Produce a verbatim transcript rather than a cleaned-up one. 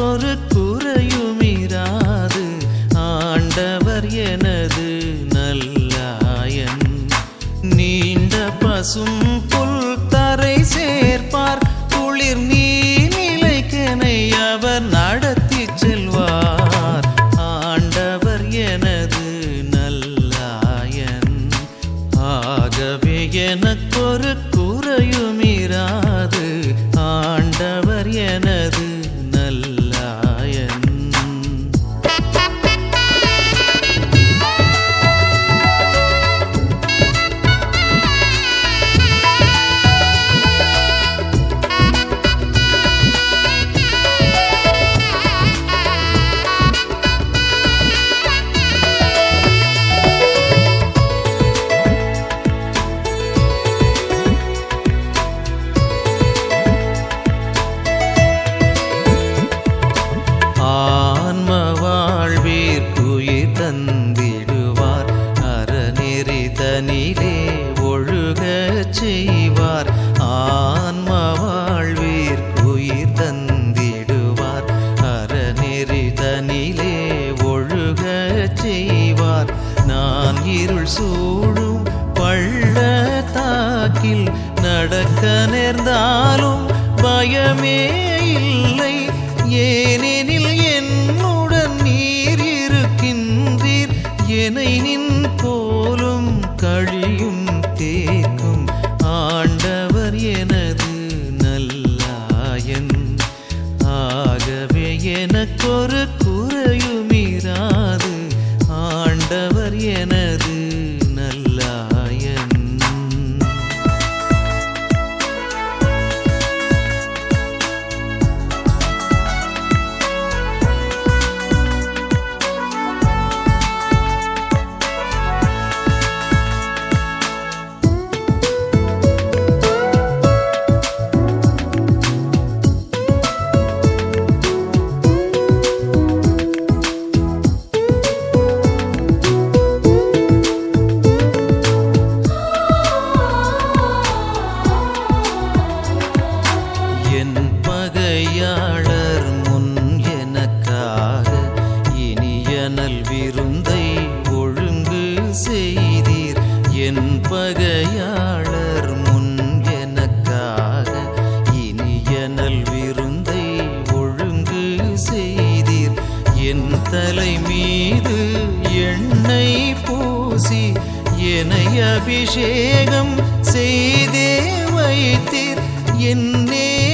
எனக்கொரு குறையுமிராது ஆண்டவர் எனது நல்லாயன். நீண்ட பசும் புல் தரை சேர்ப்பார் குளிர் நீநிலைக்கெனை அவர் நடத்தி செல்வார். ஆண்டவர் எனது நல்லாயன். ஆகவே எனக்கொரு குறையுமிராது ஆண்டவர் எனது நல்லாயன். தந்திடுவார் அறநெறி தனிலே ஒழுகச் செய்வார். ஆன்ம வாழ்விற்குயிர் தந்திடுவார் அறநெறி தனிலே ஒழுகச் செய்வார். நான் இருள் சூழும் பள்ளத்தாக்கில் நடக்க நேர்ந்தாலும் பயமே இல்லை. ஏனெனில் என்னுடன் நீர் இருக்கின்றீர். என்னை நின் கோலும் கழியும் தேக்கும். ஆண்டவர் எனது நல்லாயன். ஆகவே எனக்கொரு குறையுமிராது ஆண்டவர் எனது நல்லாயன். பகையாளர் முன் எனக்காக இனியனல் விருந்தை ஒழுங்கு செய்தீர். என் பகையாளர் முன் எனக்காக இனியனல் விருந்தை ஒழுங்கு செய்தீர். என் தலை மீது எண்ணெய் பூசி என்னை அபிஷேகம் செய்தே வைத்தீர். என்னே